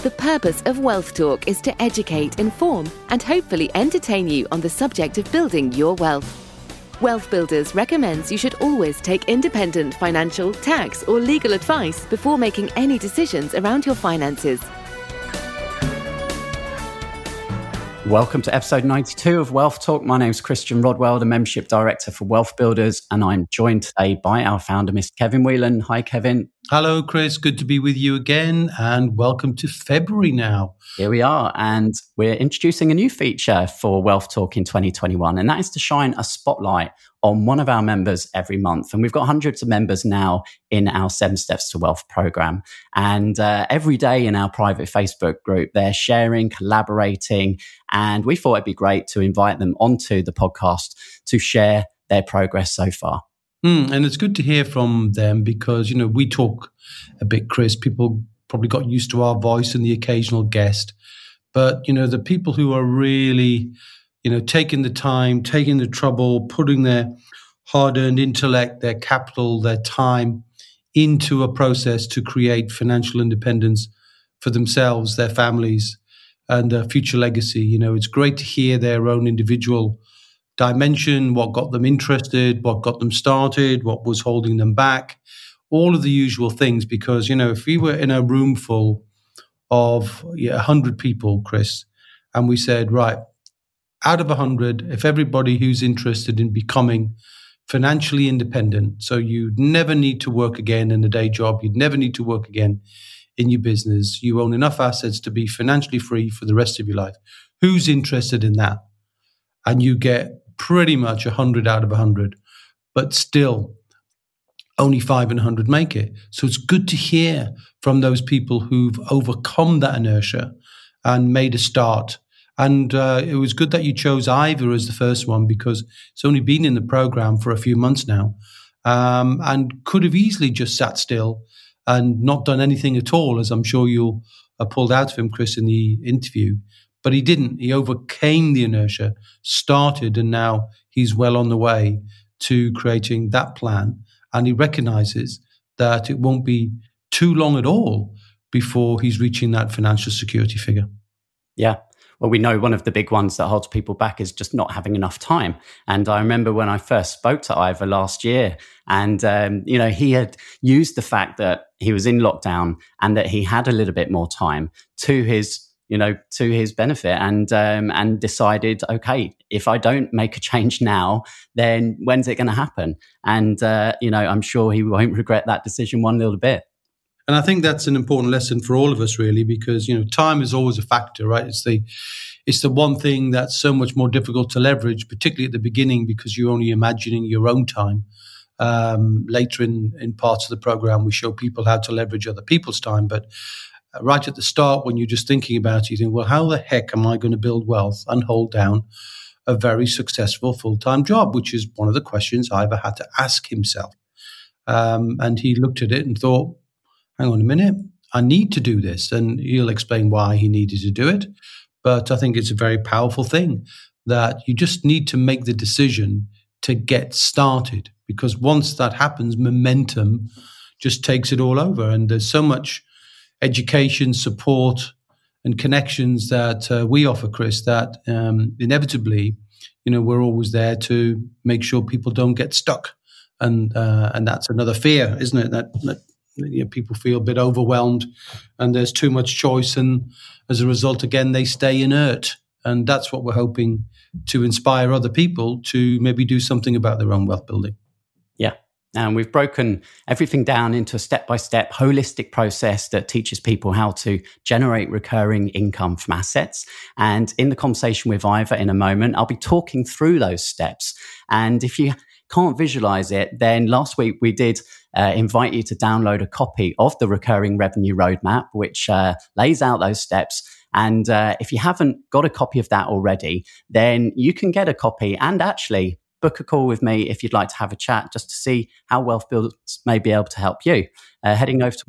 The purpose of Wealth Talk is to educate, inform, and hopefully entertain you on the subject of building your wealth. Wealth Builders recommends you should always take independent financial, tax, or legal advice before making any decisions around your finances. Welcome to episode 92 of Wealth Talk. My name is Christian Rodwell, the Membership Director for Wealth Builders, and I'm joined today by our founder, Mr. Kevin Whelan. Hi, Kevin. Hello, Chris. Good to be with you again, and welcome to February now. Here we are, and we're introducing a new feature for Wealth Talk in 2021, and that is to shine a spotlight on one of our members every month. And we've got hundreds of members now in our 7 Steps to Wealth program. And every day in our private Facebook group, they're sharing, collaborating, and we thought it'd be great to invite them onto the podcast to share their progress so far. And it's good to hear from them because, we talk a bit, Chris. People probably got used to our voice and the occasional guest. But, the people who are really, taking the time, taking the trouble, putting their hard-earned intellect, their capital, their time into a process to create financial independence for themselves, their families, and their future legacy. It's great to hear their own individual dimension, what got them interested, what got them started, what was holding them back, all of the usual things. Because, if we were in a room full of 100 people, Chris, and we said, right, out of 100, if everybody who's interested in becoming financially independent, so you'd never need to work again in a day job, you'd never need to work again in your business, you own enough assets to be financially free for the rest of your life, who's interested in that? And you get pretty much 100 out of 100, but still only 5 in 100 make it. So it's good to hear from those people who've overcome that inertia and made a start. And it was good that you chose Ivor as the first one because it's only been in the program for a few months now, and could have easily just sat still and not done anything at all, as I'm sure you'll have pulled out of him, Chris, in the interview. But he didn't. He overcame the inertia, started, and now he's well on the way to creating that plan. And he recognizes that it won't be too long at all before he's reaching that financial security figure. Yeah. Well, we know one of the big ones that holds people back is just not having enough time. And I remember when I first spoke to Ivor last year, and, he had used the fact that he was in lockdown and that he had a little bit more time to his benefit, and decided, okay, if I don't make a change now, then when's it going to happen? And, I'm sure he won't regret that decision one little bit. And I think that's an important lesson for all of us, really, because, time is always a factor, right? It's the one thing that's so much more difficult to leverage, particularly at the beginning, because you're only imagining your own time. Later in parts of the program, we show people how to leverage other people's time. But right at the start, when you're just thinking about it, you think, well, how the heck am I going to build wealth and hold down a very successful full-time job, which is one of the questions Ivor had to ask himself. And he looked at it and thought, hang on a minute, I need to do this. And he'll explain why he needed to do it. But I think it's a very powerful thing that you just need to make the decision to get started. Because once that happens, momentum just takes it all over. And there's so much education, support, and connections that we offer, Chris, that inevitably, we're always there to make sure people don't get stuck. And that's another fear, isn't it? That people feel a bit overwhelmed and there's too much choice. And as a result, again, they stay inert. And that's what we're hoping to inspire other people to maybe do something about their own wealth building. Yeah. And we've broken everything down into a step-by-step holistic process that teaches people how to generate recurring income from assets. And in the conversation with Ivor in a moment, I'll be talking through those steps. And if you can't visualize it, then last week we did invite you to download a copy of the Recurring Revenue Roadmap, which lays out those steps. And if you haven't got a copy of that already, then you can get a copy and actually book a call with me if you'd like to have a chat just to see how Wealth Builders may be able to help you. Heading over to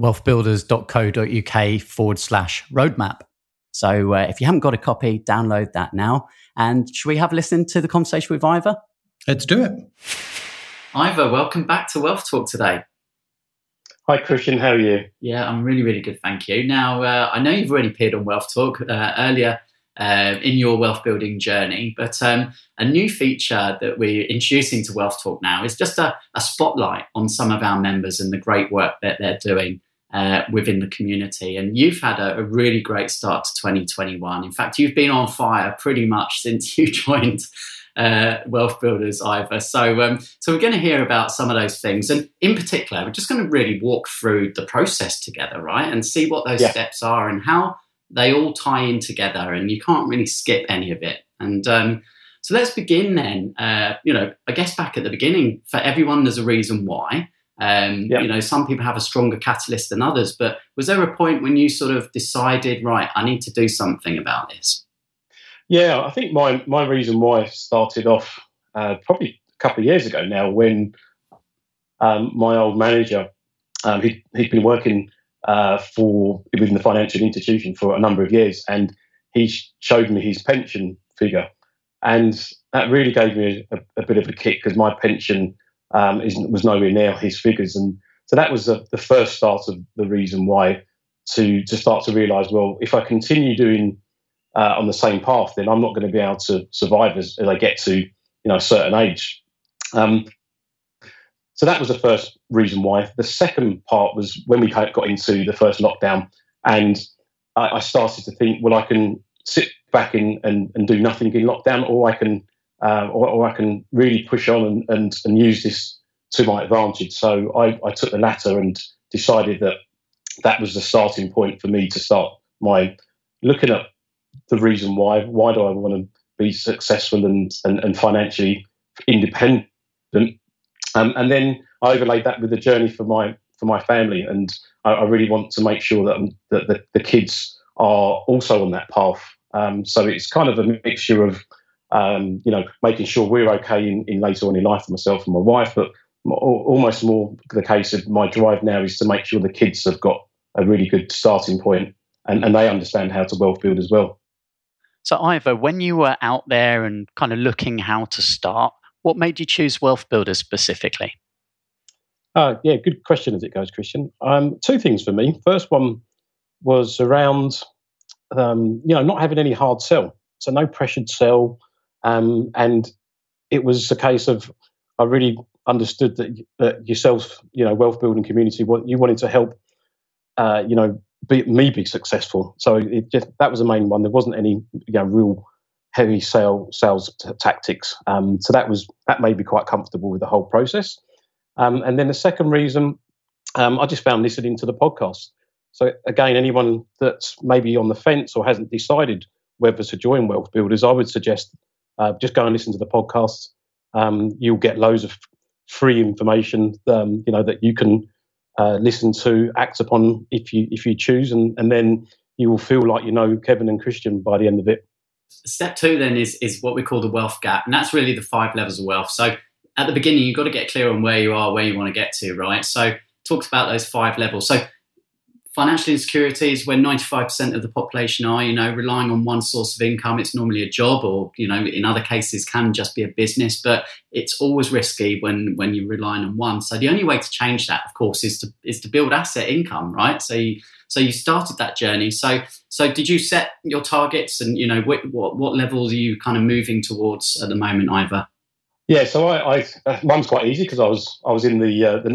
wealthbuilders.co.uk/roadmap. So if you haven't got a copy, download that now. And should we have a listen to the conversation with Ivor? Let's do it. Ivor, welcome back to Wealth Talk today. Hi, Christian. How are you? Yeah, I'm really, really good, thank you. Now, I know you've already appeared on Wealth Talk earlier in your wealth building journey, but a new feature that we're introducing to Wealth Talk now is just a spotlight on some of our members and the great work that they're doing within the community. And you've had a really great start to 2021. In fact, you've been on fire pretty much since you joined Wealth Builders, Ivor. So we're going to hear about some of those things, and in particular, we're just going to really walk through the process together, right, and see what those steps are and how they all tie in together, and you can't really skip any of it. And so let's begin then. I guess back at the beginning, for everyone, there's a reason why. Some people have a stronger catalyst than others, but was there a point when you sort of decided, right, I need to do something about this? Yeah, I think my reason why started off probably a couple of years ago now, when my old manager, he'd been working within the financial institution for a number of years, and he showed me his pension figure, and that really gave me a bit of a kick, because my pension was nowhere near his figures, and so that was the first start of the reason why to start to realise, well, if I continue doing on the same path, then I'm not going to be able to survive as I get to a certain age. So that was the first reason why. The second part was when we got into the first lockdown, and I started to think, well, I can sit back and do nothing in lockdown, or I can really push on and use this to my advantage. So I took the latter and decided that was the starting point for me to start my looking at the reason why do I want to be successful and financially independent. And then I overlaid that with the journey for my family, and I really want to make sure that the kids are also on that path. So it's kind of a mixture of making sure we're okay in later on in life for myself and my wife, but almost more the case of my drive now is to make sure the kids have got a really good starting point, and they understand how to wealth build as well. So Ivor, when you were out there and kind of looking how to start, what made you choose Wealth Builders specifically? Good question as it goes, Christian. Two things for me. First one was around, not having any hard sell. So no pressured sell. And it was a case of, I really understood that yourself, wealth building community, what you wanted to help, be successful. So that was the main one. There wasn't any real heavy sales tactics. So that made me quite comfortable with the whole process. And then the second reason, I just found listening to the podcast. So again, anyone that's maybe on the fence or hasn't decided whether to join Wealth Builders, I would suggest just go and listen to the podcast. You'll get loads of free information, that you can listen to, act upon if you choose, and then you will feel like Kevin and Christian by the end of it. Step 2 then is what we call the wealth gap, and that's really the 5 levels of wealth. So at the beginning, you've got to get clear on where you are, where you want to get to, right? So talks about those 5 levels. So financial insecurity is where 95% of the population are, relying on one source of income. It's normally a job, or, in other cases can just be a business, but it's always risky when you're relying on one. So the only way to change that, of course, is to build asset income, right? So you started that journey. So did you set your targets, and, what levels are you kind of moving towards at the moment, Ivor? Yeah, so mine's quite easy, because I was in the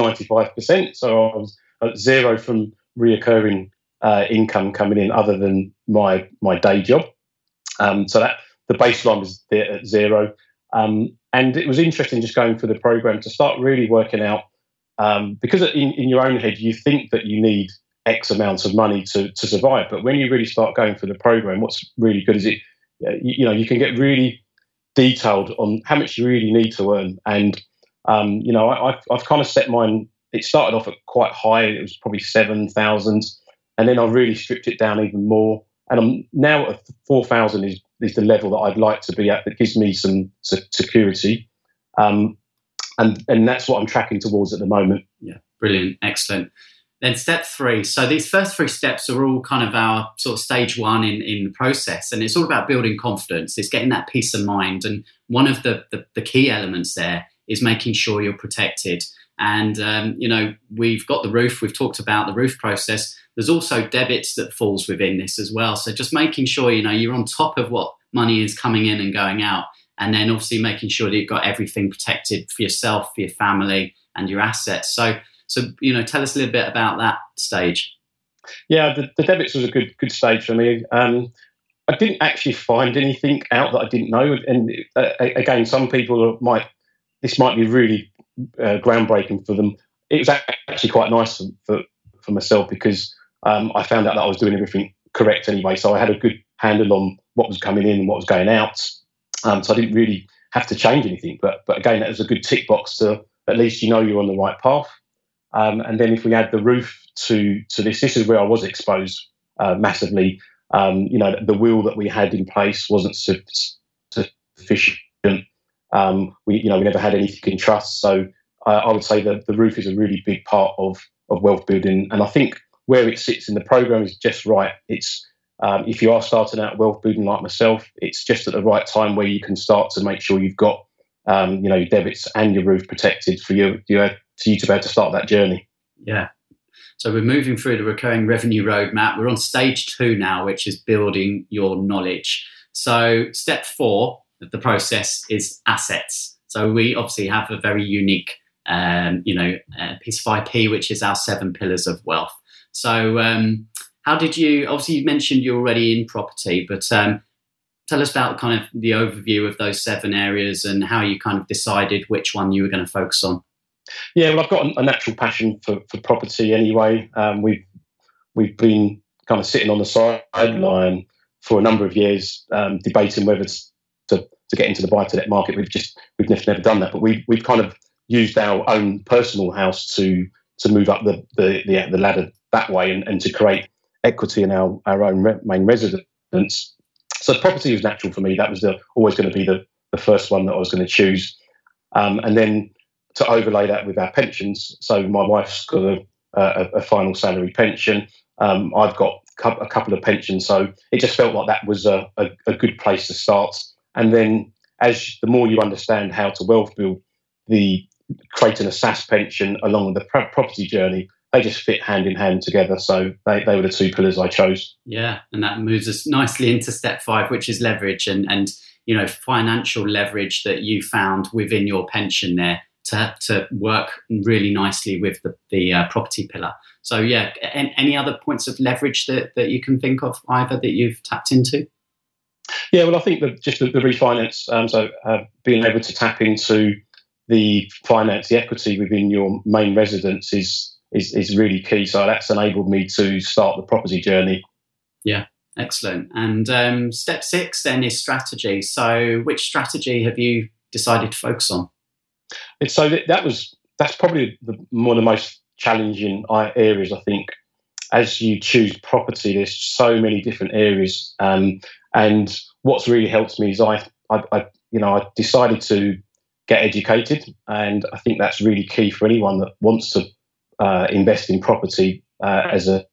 95%. So I was at 0 from reoccurring income coming in other than my day job. So that the baseline was there at 0. And it was interesting just going through the program to start really working out, because in your own head, you think that you need X amounts of money to survive. But when you really start going through the program, what's really good is you can get really detailed on how much you really need to earn. And, I've kind of set mine. It started off at quite high. It was probably 7,000. And then I really stripped it down even more. And I'm now at 4,000 is the level that I'd like to be at, that gives me some security. And that's what I'm tracking towards at the moment. Yeah, brilliant. Excellent. Then step 3. So these first 3 steps are all kind of our sort of stage 1 in the process. And it's all about building confidence. It's getting that peace of mind. And one of the key elements there is making sure you're protected. And, we've got the roof. We've talked about the roof process. There's also debits that falls within this as well. So just making sure, you're on top of what money is coming in and going out. And then obviously making sure that you've got everything protected for yourself, for your family and your assets. So tell us a little bit about that stage. Yeah, the debits was a good stage for me. I didn't actually find anything out that I didn't know. And again, some people this might be really groundbreaking for them. It was actually quite nice for myself because I found out that I was doing everything correct anyway. So I had a good handle on what was coming in and what was going out. So I didn't really have to change anything. But again, that was a good tick box to at least you're on the right path. And then if we add the roof to this is where I was exposed massively. The will that we had in place wasn't sufficient. We never had anything in trust. So I would say that the roof is a really big part of wealth building. And I think where it sits in the program is just right. It's if you are starting out wealth building like myself, it's just at the right time where you can start to make sure you've got your debits and your roof protected for you to be able to start that journey. Yeah. So we're moving through the recurring revenue roadmap. We're on stage 2 now, which is building your knowledge. So step 4 of the process is assets. So we obviously have a very unique, piece of IP, which is our 7 pillars of wealth. So how did you, obviously you mentioned you're already in property, but tell us about kind of the overview of those 7 areas and how you kind of decided which one you were going to focus on. Yeah, well, I've got a natural passion for property anyway. We've been kind of sitting on the sideline for a number of years, debating whether to get into the buy-to-let market. We've never done that, but we've kind of used our own personal house to move up the ladder that way and to create equity in our own main residence. So property was natural for me. That was always going to be the first one that I was going to choose, and then to overlay that with our pensions. So my wife's got a final salary pension. I've got a couple of pensions. So it just felt like that was a good place to start. And then the more you understand how to wealth build, creating a SaaS pension along with the property journey, they just fit hand in hand together. So they were the 2 pillars I chose. Yeah, and that moves us nicely into step 5, which is leverage and financial leverage that you found within your pension there to work really nicely with the property pillar. So yeah, any other points of leverage that you can think of, Ivor, that you've tapped into? Yeah, well, I think that just the refinance, being able to tap into the finance, the equity within your main residence is really key. So that's enabled me to start the property journey. Yeah. Excellent. And step 6 then is strategy. So which strategy have you decided to focus on? So that's probably one of the most challenging areas, I think. As you choose property, there's so many different areas, and what's really helped me is I decided to get educated, and I think that's really key for anyone that wants to invest in property as a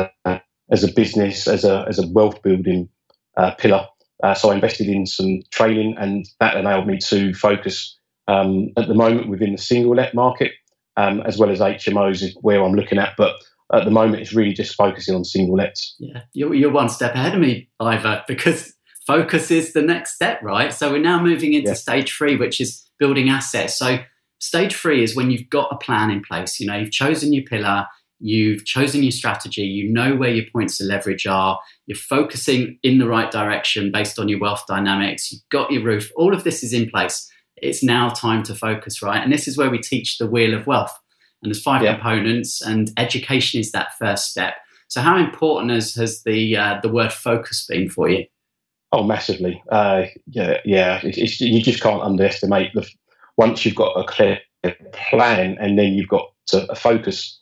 business, as a wealth building pillar. So I invested in some training, and that enabled me to focus at the moment within the single let market, as well as HMOs is where I'm looking at. But at the moment, it's really just focusing on single lets. Yeah, you're one step ahead of me, Ivor, because focus is the next step, right? So we're now moving into stage 3, which is building assets. So stage 3 is when you've got a plan in place. You've chosen your pillar, you've chosen your strategy, you know where your points of leverage are, you're focusing in the right direction based on your wealth dynamics, you've got your roof, all of this is in place. It's now time to focus, right? And this is where we teach the wheel of wealth. And there's 5 components, and education is that first step. So how important has the word focus been for you? Oh, massively. You just can't underestimate once you've got a clear plan and then you've got to focus,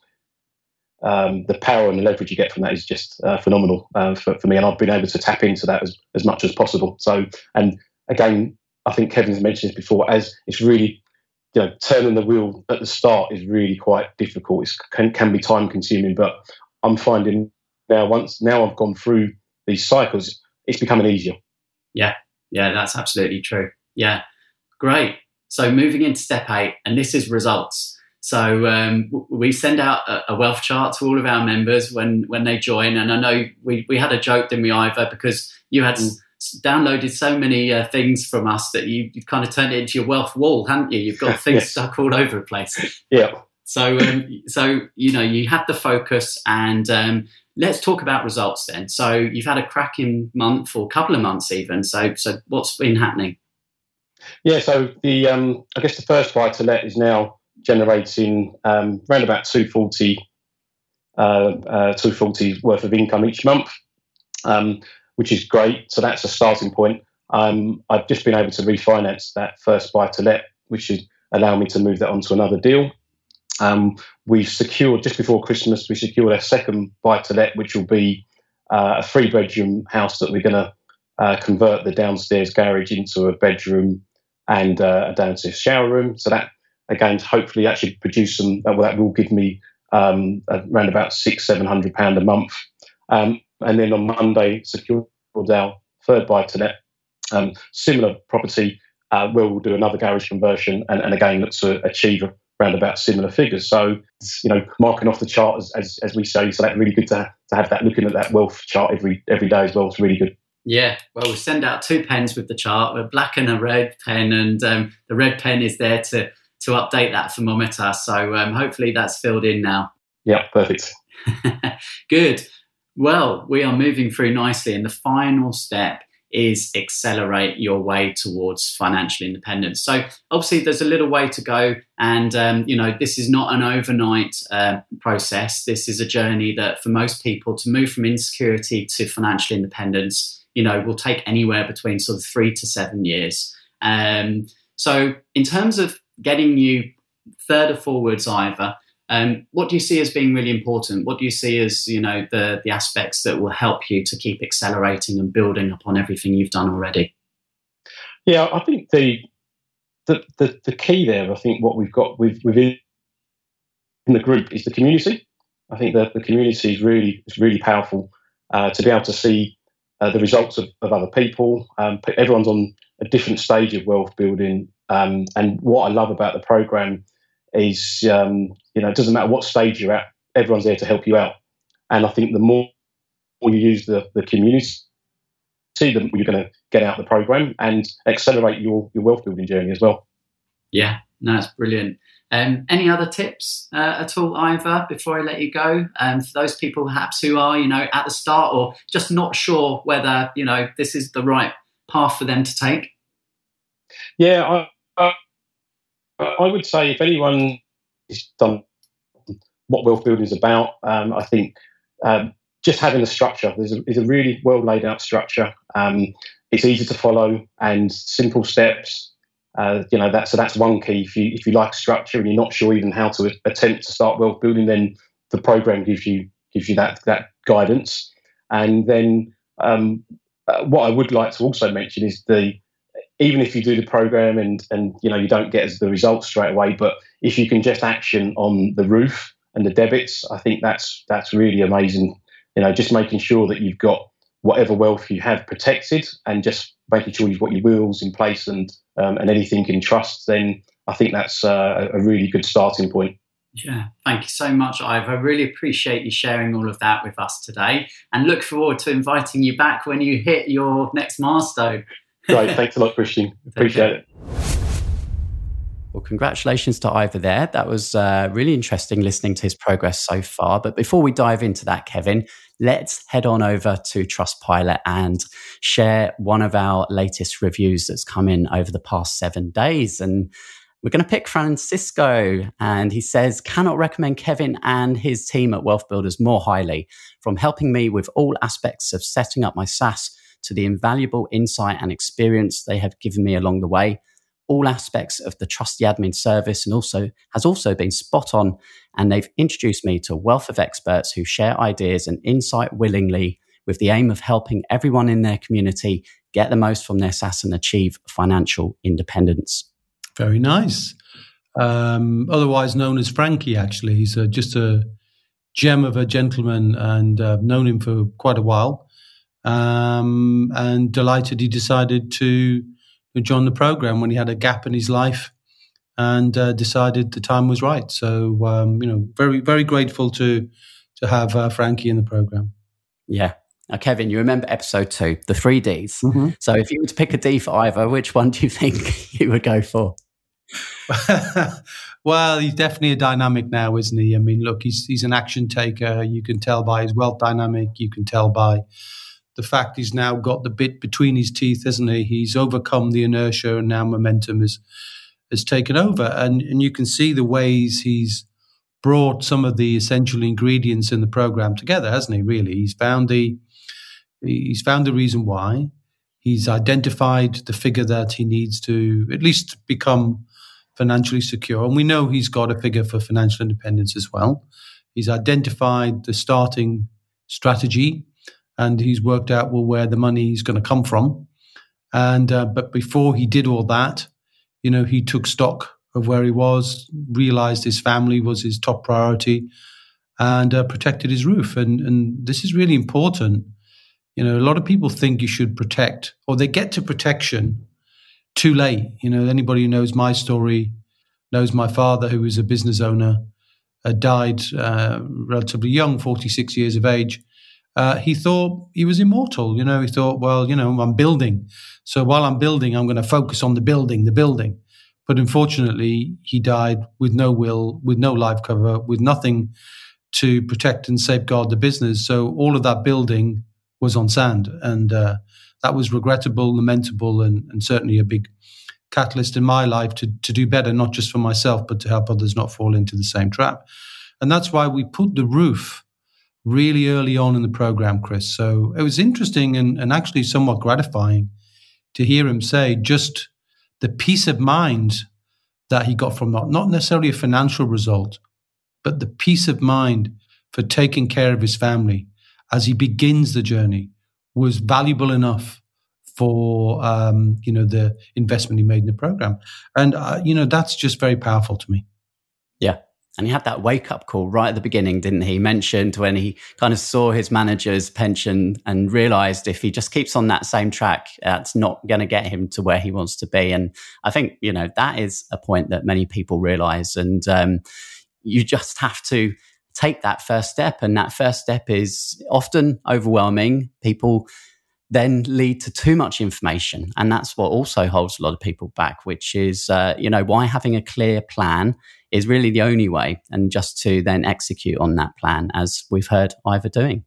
the power and the leverage you get from that is just phenomenal for me. And I've been able to tap into that as much as possible. So, and again, I think Kevin's mentioned this before, as it's really, turning the wheel at the start is really quite difficult. It can be time consuming, but I'm finding now I've gone through these cycles, it's becoming easier. Yeah, that's absolutely true. Yeah, great. So moving into step 8, and this is results. So we send out a wealth chart to all of our members when they join. And I know we had a joke, didn't we, Ivor, because you had downloaded so many things from us that you kind of turned it into your wealth wall, haven't you? You've got things stuck all over the place. Yeah. So you had the focus, and let's talk about results then. So you've had a cracking month, or a couple of months even. So what's been happening? Yeah. So I guess the first buy to let is now generating around about 240 worth of income each month, which is great. So that's a starting point. I've just been able to refinance that first buy to let, which should allow me to move that onto another deal. We've secured, just before Christmas, we secured our second buy to let, which will be a 3-bedroom house that we're going to convert the downstairs garage into a bedroom and a downstairs shower room. So that, again, hopefully actually produce that will give me around about £600-700 a month. And then on Monday, secured our third buy to let, similar property, where we'll do another garage conversion and again look to achieve around about similar figures. So, marking off the chart as we say. So that's really good to have that, looking at that wealth chart every day as well. It's really good. Yeah, well, we send out 2 pens with the chart, a black and a red pen, and the red pen is there to update that thermometer. So hopefully that's filled in now. Yeah, perfect. Good. Well, we are moving through nicely, and the final step is accelerate your way towards financial independence. So obviously there's a little way to go, and this is not an overnight process. This is a journey that for most people to move from insecurity to financial independence, will take anywhere between sort of 3 to 7 years. So in terms of getting you further forwards, Ivor, what do you see as being really important? What do you see as, the aspects that will help you to keep accelerating and building upon everything you've done already? Yeah, I think the key there, I think what we've got within the group is the community. I think that the community is really powerful to be able to see the results of other people. Everyone's on a different stage of wealth building. And what I love about the program is, it doesn't matter what stage you're at, everyone's there to help you out. And I think the more you use the community, the more you're going to get out of the program and accelerate your wealth building journey as well. Yeah, no, that's brilliant. Any other tips at all, Ivor, before I let you go? For those people perhaps who are, at the start or just not sure whether, this is the right path for them to take? Yeah, I would say if anyone has done what wealth building is about, I think just having a structure. There's a really well laid out structure. It's easy to follow and simple steps. That's one key. If you like structure and you're not sure even how to attempt to start wealth building, then the program gives you that guidance. And then what I would like to also mention is even if you do the program and you don't get the results straight away, but if you can just action on the roof and the debits, I think that's really amazing. Just making sure that you've got whatever wealth you have protected and just making sure you've got your wills in place and anything in trust, then I think that's a really good starting point. Yeah, thank you so much, Ivor. I really appreciate you sharing all of that with us today and look forward to inviting you back when you hit your next milestone. Great, thanks a lot, Christian. Appreciate it. Well, congratulations to Ivor there. That was really interesting listening to his progress so far. But before we dive into that, Kevin, let's head on over to Trustpilot and share one of our latest reviews that's come in over the past 7 days. And we're going to pick Francisco. And he says, cannot recommend Kevin and his team at Wealth Builders more highly, from helping me with all aspects of setting up my SaaS to the invaluable insight and experience they have given me along the way. All aspects of the Trusty Admin service has also been spot on, and they've introduced me to a wealth of experts who share ideas and insight willingly with the aim of helping everyone in their community get the most from their SaaS and achieve financial independence. Very nice. Otherwise known as Frankie, actually. He's just a gem of a gentleman, and I've known him for quite a while. And delighted he decided to join the program when he had a gap in his life. and decided the time was right. So, very, very grateful to have Frankie in the program. Yeah. Now, Kevin, you remember episode 2, the 3 Ds. Mm-hmm. So if you were to pick a D for Ivor, which one do you think you would go for? Well, he's definitely a dynamic now, isn't he? I mean, look, he's an action taker. You can tell by his wealth dynamic. You can tell by the fact he's now got the bit between his teeth, isn't he? He's overcome the inertia, and now momentum has taken over. And you can see the ways he's brought some of the essential ingredients in the program together, hasn't he? Really, he's found the reason why. He's identified the figure that he needs to at least become financially secure. And we know he's got a figure for financial independence as well. He's identified the starting strategy, and he's worked out, well, where the money is going to come from. And but before he did all that, he took stock of where he was, realized his family was his top priority, and protected his roof. And this is really important. A lot of people think you should protect, or they get to protection too late. Anybody who knows my story knows my father, who was a business owner, died relatively young, 46 years of age. He thought he was immortal. He thought, well, I'm building. So while I'm building, I'm going to focus on the building. But unfortunately, he died with no will, with no life cover, with nothing to protect and safeguard the business. So all of that building was on sand. And that was regrettable, lamentable, and certainly a big catalyst in my life to do better, not just for myself, but to help others not fall into the same trap. And that's why we put the roof really early on in the program, Chris. So it was interesting and actually somewhat gratifying to hear him say just the peace of mind that he got from that, not necessarily a financial result, but the peace of mind for taking care of his family as he begins the journey was valuable enough for, the investment he made in the program. And, that's just very powerful to me. Yeah. And he had that wake-up call right at the beginning, didn't he? He mentioned when he kind of saw his manager's pension and realised if he just keeps on that same track, that's not going to get him to where he wants to be. And I think, that is a point that many people realise. And you just have to take that first step. And that first step is often overwhelming. People then lead to too much information. And that's what also holds a lot of people back, which is, why having a clear plan is really the only way, and just to then execute on that plan, as we've heard Ivor doing.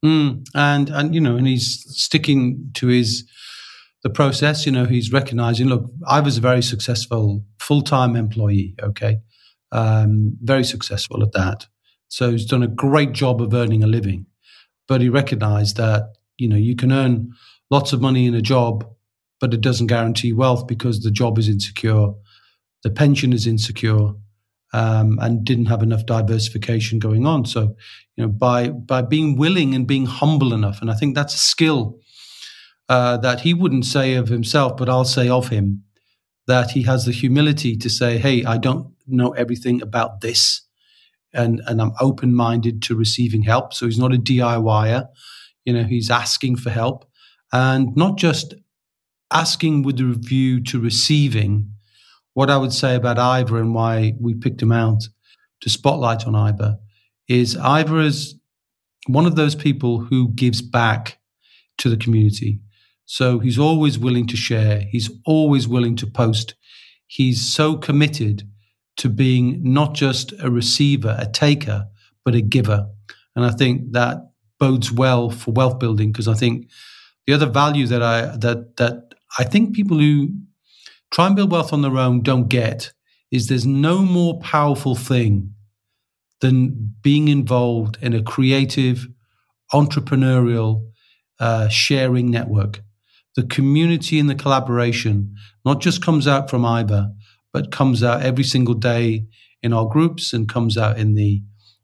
And he's sticking to the process. He's recognizing, look, Ivor's a very successful full-time employee, okay? Very successful at that. So he's done a great job of earning a living. But he recognized that, you can earn lots of money in a job, but it doesn't guarantee wealth because the job is insecure, the pension is insecure, and didn't have enough diversification going on. So, by being willing and being humble enough, and I think that's a skill that he wouldn't say of himself, but I'll say of him, that he has the humility to say, hey, I don't know everything about this, and I'm open-minded to receiving help. So he's not a DIYer. He's asking for help, and not just asking with the view to receiving. What I would say about Ivor and why we picked him out to spotlight on Ivor is Ivor is one of those people who gives back to the community. So he's always willing to share. He's always willing to post. He's so committed to being not just a receiver, a taker, but a giver. And I think that bodes well for wealth building, because I think the other value that I think people who try and build wealth on their own don't get is there's no more powerful thing than being involved in a creative, entrepreneurial, sharing network. The community and the collaboration not just comes out from Ivor, but comes out every single day in our groups and comes out in the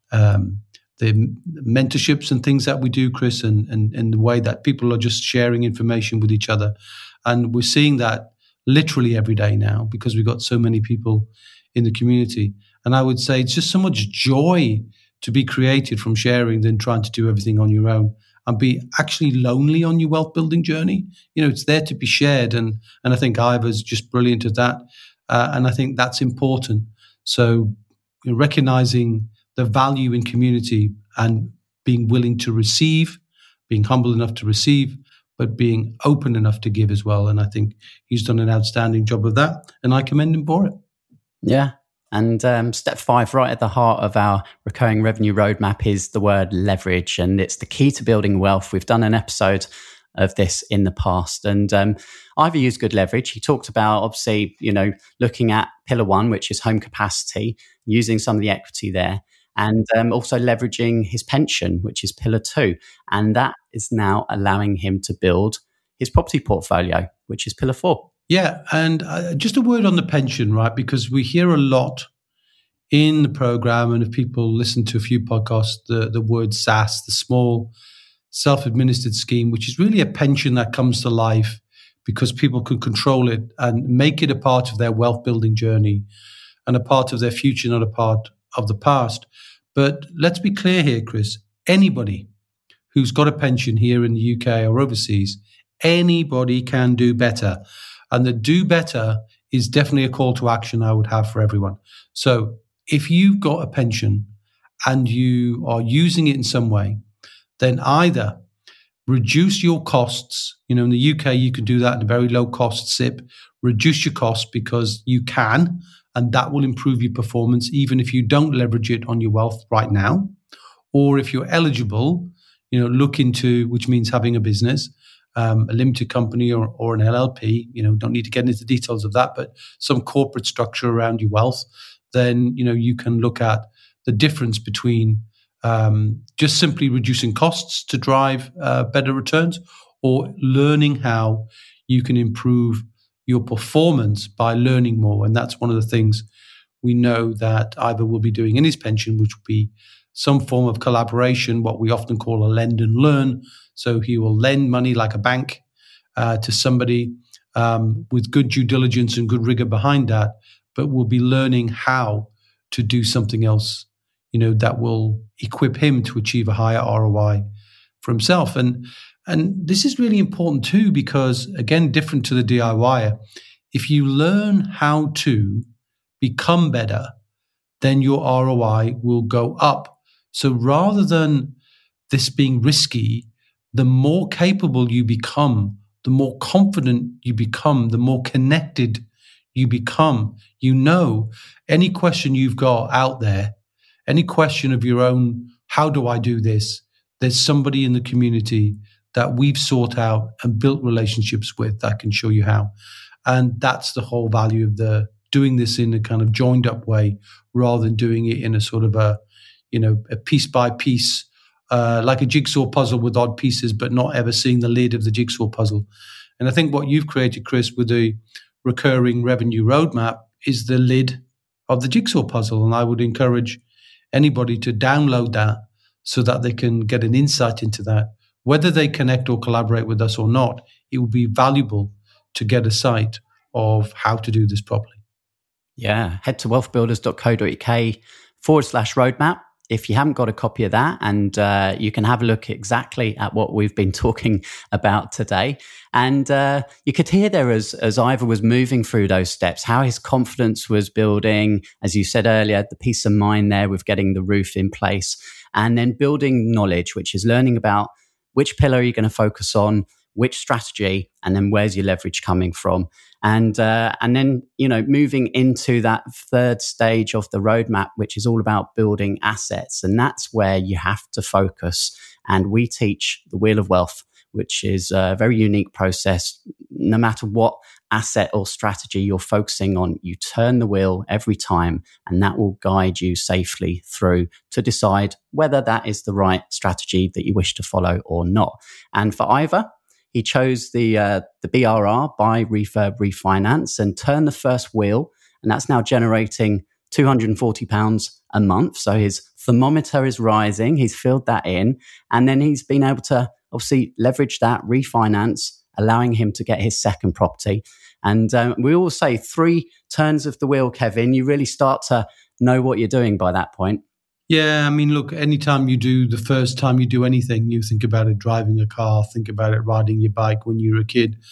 mentorships and things that we do, Chris, and the way that people are just sharing information with each other. And we're seeing that literally every day now because we've got so many people in the community. And I would say it's just so much joy to be created from sharing than trying to do everything on your own and be actually lonely on your wealth building journey. It's there to be shared. And I think Ivor's just brilliant at that. And I think that's important. So recognizing the value in community and being willing to receive, being humble enough to receive, but being open enough to give as well. And I think he's done an outstanding job of that, and I commend him for it. Yeah. And step 5, right at the heart of our recurring revenue roadmap, is the word leverage. And it's the key to building wealth. We've done an episode of this in the past. And Ivor used good leverage. He talked about, obviously, looking at pillar 1, which is home capacity, using some of the equity there, and also leveraging his pension, which is pillar 2. And that is now allowing him to build his property portfolio, which is pillar 4. Yeah, and just a word on the pension, right? Because we hear a lot in the program, and if people listen to a few podcasts, the word SAS, the small self-administered scheme, which is really a pension that comes to life because people can control it and make it a part of their wealth building journey and a part of their future, not a part of the past. But let's be clear here, Chris. Anybody who's got a pension here in the UK or overseas, anybody can do better. And the do better is definitely a call to action I would have for everyone. So if you've got a pension and you are using it in some way, then either reduce your costs. In the UK, you can do that in a very low cost SIP. Reduce your costs because you can, and that will improve your performance, even if you don't leverage it on your wealth right now. Or if you're eligible, look into, which means having a business, a limited company or an LLP, don't need to get into the details of that, but some corporate structure around your wealth, then, you can look at the difference between just simply reducing costs to drive better returns, or learning how you can improve your performance by learning more. And that's one of the things we know that Ivor will be doing in his pension, which will be some form of collaboration, what we often call a lend and learn. So he will lend money like a bank to somebody with good due diligence and good rigor behind that, but will be learning how to do something else, that will equip him to achieve a higher ROI for himself. And this is really important too, because again, different to the DIYer, if you learn how to become better, then your ROI will go up. So rather than this being risky, the more capable you become, the more confident you become, the more connected you become. Any question you've got out there, any question of your own, how do I do this? There's somebody in the community that we've sought out and built relationships with that can show you how. And that's the whole value of doing this in a kind of joined up way, rather than doing it in a sort of a piece by piece, like a jigsaw puzzle with odd pieces, but not ever seeing the lid of the jigsaw puzzle. And I think what you've created, Chris, with the recurring revenue roadmap is the lid of the jigsaw puzzle. And I would encourage anybody to download that so that they can get an insight into that. Whether they connect or collaborate with us or not, it will be valuable to get a sight of how to do this properly. Yeah, head to wealthbuilders.co.uk/roadmap if you haven't got a copy of that, and you can have a look exactly at what we've been talking about today. And you could hear there as Ivor was moving through those steps, how his confidence was building, as you said earlier, the peace of mind there with getting the roof in place, and then building knowledge, which is learning about which pillar are you going to focus on, which strategy, and then where's your leverage coming from. And then, moving into that third stage of the roadmap, which is all about building assets. And that's where you have to focus. And we teach the Wheel of Wealth, which is a very unique process. No matter what asset or strategy you're focusing on, you turn the wheel every time, and that will guide you safely through to decide whether that is the right strategy that you wish to follow or not. And for Ivor, he chose the BRR, buy, refurb, refinance, and turn the first wheel. And that's now generating £240 a month. So his thermometer is rising. He's filled that in. And then he's been able to obviously leverage that, refinance, allowing him to get his second property. And we always say 3 turns of the wheel, Kevin, you really start to know what you're doing by that point. Yeah, I mean, look, anytime the first time you do anything, you think about it driving a car, think about it riding your bike when you were a kid,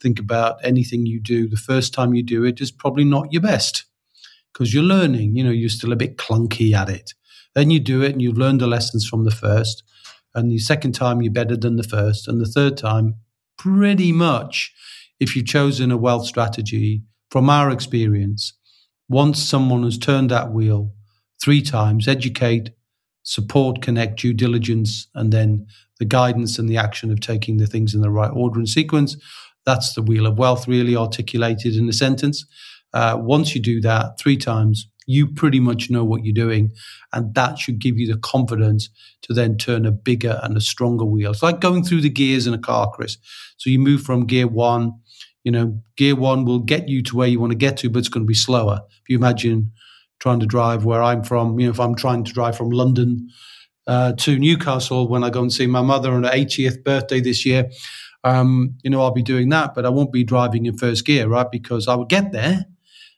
think about anything you do, the first time you do it is probably not your best because you're learning, you're still a bit clunky at it. Then you do it and you've learned the lessons from the first. And the second time you're better than the first. And the third time, pretty much, if you've chosen a wealth strategy, from our experience, once someone has turned that wheel 3 times, educate, support, connect, due diligence, and then the guidance and the action of taking the things in the right order and sequence, that's the wheel of wealth really articulated in a sentence. Once you do that 3 times, you pretty much know what you're doing. And that should give you the confidence to then turn a bigger and a stronger wheel. It's like going through the gears in a car, Chris. So you move from gear 1, gear 1 will get you to where you want to get to, but it's going to be slower. If you imagine trying to drive where I'm from, if I'm trying to drive from London to Newcastle when I go and see my mother on her 80th birthday this year, I'll be doing that, but I won't be driving in first gear, right? Because I would get there,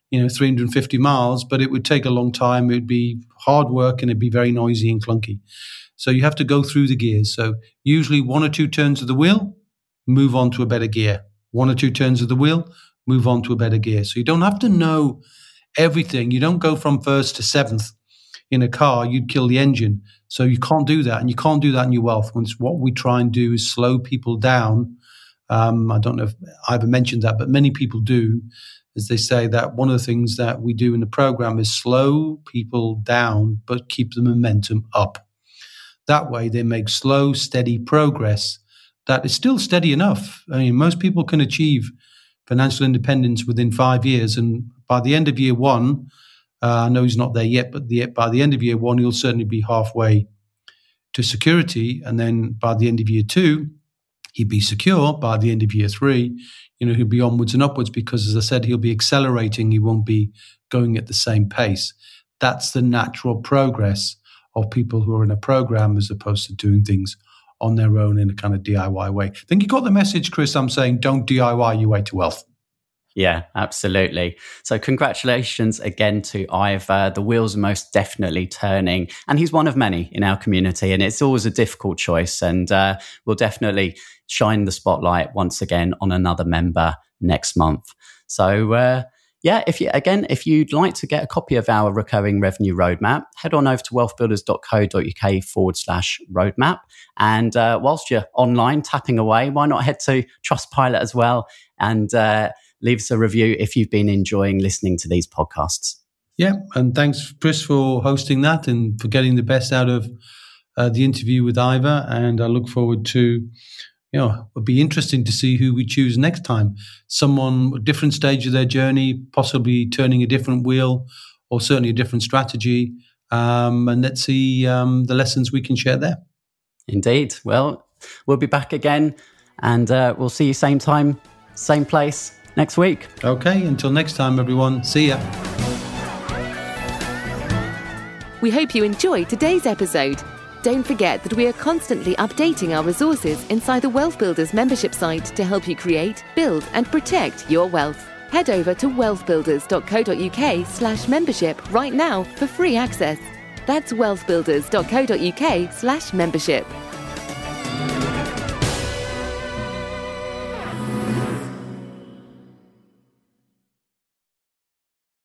350 miles, but it would take a long time. It would be hard work and it'd be very noisy and clunky. So you have to go through the gears. So usually 1 or 2 turns of the wheel, move on to a better gear. 1 or 2 turns of the wheel, move on to a better gear. So you don't have to know everything. You don't go from first to 7th in a car. You'd kill the engine. So you can't do that. And you can't do that in your wealth. What we try and do is slow people down. I don't know if I ever mentioned that, but many people do. As they say that one of the things that we do in the program is slow people down, but keep the momentum up. That way they make slow, steady progress that is still steady enough. I mean, most people can achieve financial independence within 5 years. And by the end of year 1, I know he's not there yet, but by the end of year 1, he'll certainly be halfway to security. And then by the end of year 2, he'd be secure. By the end of year 3, he'll be onwards and upwards because, as I said, he'll be accelerating. He won't be going at the same pace. That's the natural progress of people who are in a program as opposed to doing things on their own in a kind of DIY way. I think you got the message, Chris. I'm saying don't DIY your way to wealth. Yeah, absolutely. So congratulations again to Ivor. The wheels are most definitely turning. And he's one of many in our community. And it's always a difficult choice. And we'll definitely shine the spotlight once again on another member next month. So if you'd like to get a copy of our recurring revenue roadmap, head on over to wealthbuilders.co.uk/roadmap. And whilst you're online tapping away, why not head to Trustpilot as well and leave us a review if you've been enjoying listening to these podcasts. Yeah, and thanks, Chris, for hosting that and for getting the best out of the interview with Ivor. And I look forward to, it'll be interesting to see who we choose next time. Someone at a different stage of their journey, possibly turning a different wheel or certainly a different strategy. And let's see the lessons we can share there. Indeed. Well, we'll be back again and we'll see you same time, same place next week. Okay, until next time, everyone. See ya. We hope you enjoyed today's episode. Don't forget that we are constantly updating our resources inside the Wealth Builders membership site to help you create, build, and protect your wealth. Head over to wealthbuilders.co.uk/membership right now for free access. That's wealthbuilders.co.uk/membership.